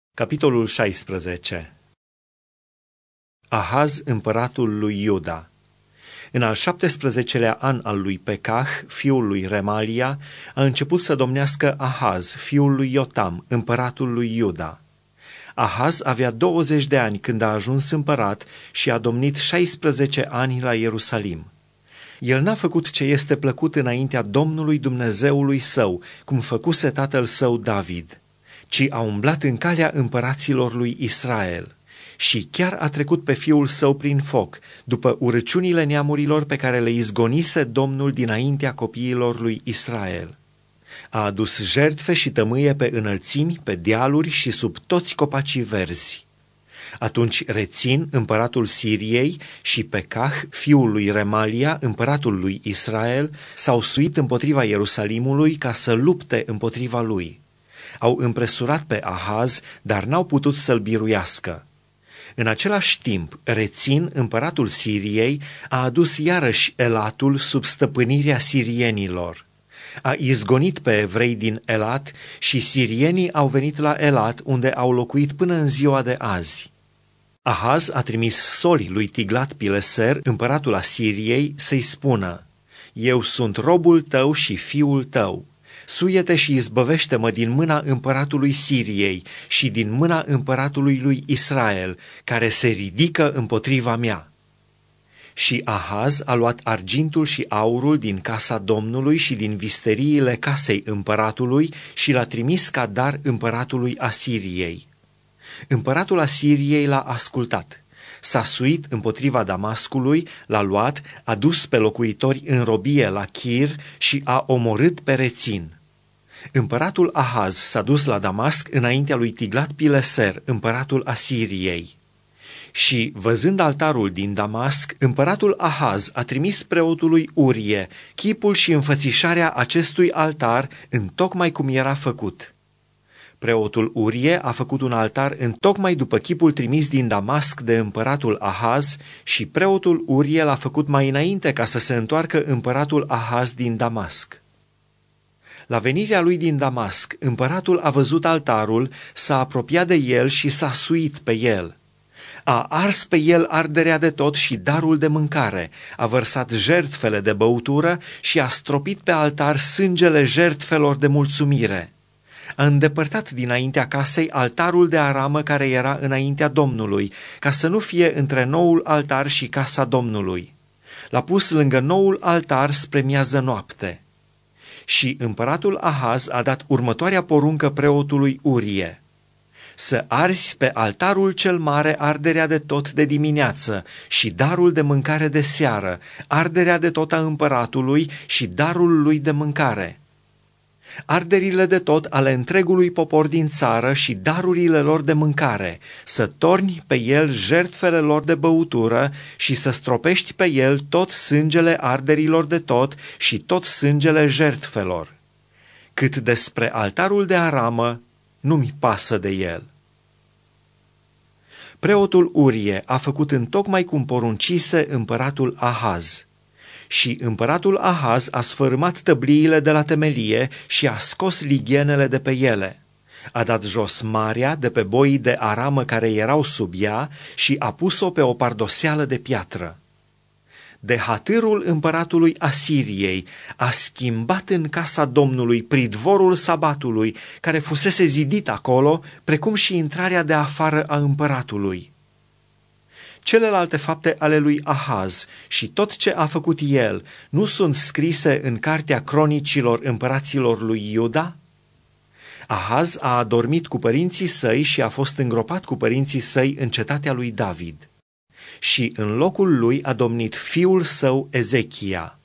Capitolul 16. Ahaz, împăratul lui Iuda. În al 17-lea an al lui Pecah, fiul lui Remalia, a început să domnească Ahaz, fiul lui Iotam, împăratul lui Iuda. Ahaz avea 20 de ani când a ajuns împărat și a domnit 16 ani la Ierusalim. El n-a făcut ce este plăcut înaintea Domnului Dumnezeului său, cum făcuse tatăl său David, ci a umblat în calea împăraților lui Israel și chiar a trecut pe fiul său prin foc, după urăciunile neamurilor pe care le izgonise Domnul dinaintea copiilor lui Israel. A adus jertfe și tămâie pe înălțimi, pe dealuri și sub toți copacii verzi. Atunci Rețin, împăratul Siriei, și Pecah, fiul lui Remalia, împăratul lui Israel, s-au suit împotriva Ierusalimului ca să lupte împotriva lui. Au împresurat pe Ahaz, dar n-au putut să-l biruiască. În același timp, Rețin, împăratul Siriei, a adus iarăși Elatul sub stăpânirea sirienilor. A izgonit pe evrei din Elat și sirienii au venit la Elat, unde au locuit până în ziua de azi. Ahaz a trimis soli lui Tiglat-Pileser, împăratul Asiriei, să-i spună: Eu sunt robul tău și fiul tău. Suie-te și izbăvește-mă din mâna împăratului Siriei și din mâna împăratului lui Israel, care se ridică împotriva mea. Și Ahaz a luat argintul și aurul din casa Domnului și din visteriile casei împăratului și l-a trimis ca dar împăratului Asiriei. Împăratul Asiriei l-a ascultat. S-a suit împotriva Damascului, l-a luat, a dus pe locuitori în robie la Chir și a omorât pe Rețin. Împăratul Ahaz s-a dus la Damasc înaintea lui Tiglat-Pileser, împăratul Asiriei. Și, văzând altarul din Damasc, împăratul Ahaz a trimis preotului Urie chipul și înfățișarea acestui altar întocmai cum era făcut. Preotul Urie a făcut un altar întocmai după chipul trimis din Damasc de împăratul Ahaz și preotul Urie l-a făcut mai înainte ca să se întoarcă împăratul Ahaz din Damasc. La venirea lui din Damasc, împăratul a văzut altarul, s-a apropiat de el și s-a suit pe el. A ars pe el arderea de tot și darul de mâncare, a vărsat jertfele de băutură și a stropit pe altar sângele jertfelor de mulțumire. A îndepărtat dinaintea casei altarul de aramă care era înaintea Domnului, ca să nu fie între noul altar și casa Domnului. L-a pus lângă noul altar spre miază noapte. Și împăratul Ahaz a dat următoarea poruncă preotului Urie: să arzi pe altarul cel mare arderea de tot de dimineață și darul de mâncare de seară, arderea de tot a împăratului și darul lui de mâncare. Arderile de tot ale întregului popor din țară și darurile lor de mâncare, să torni pe el jertfele lor de băutură și să stropești pe el tot sângele arderilor de tot și tot sângele jertfelor. Cât despre altarul de aramă, nu-mi pasă de el. Preotul Urie a făcut întocmai cum poruncise împăratul Ahaz. Și împăratul Ahaz a sfărâmat tăbliile de la temelie și a scos lighenele de pe ele. A dat jos marea de pe boii de aramă care erau sub ea și a pus-o pe o pardoseală de piatră. De hatârul împăratului Asiriei a schimbat în casa Domnului pridvorul sabatului, care fusese zidit acolo, precum și intrarea de afară a împăratului. Celelalte fapte ale lui Ahaz și tot ce a făcut el nu sunt scrise în cartea cronicilor împăraților lui Iuda? Ahaz a adormit cu părinții săi și a fost îngropat cu părinții săi în cetatea lui David. Și în locul lui a domnit fiul său Ezechia.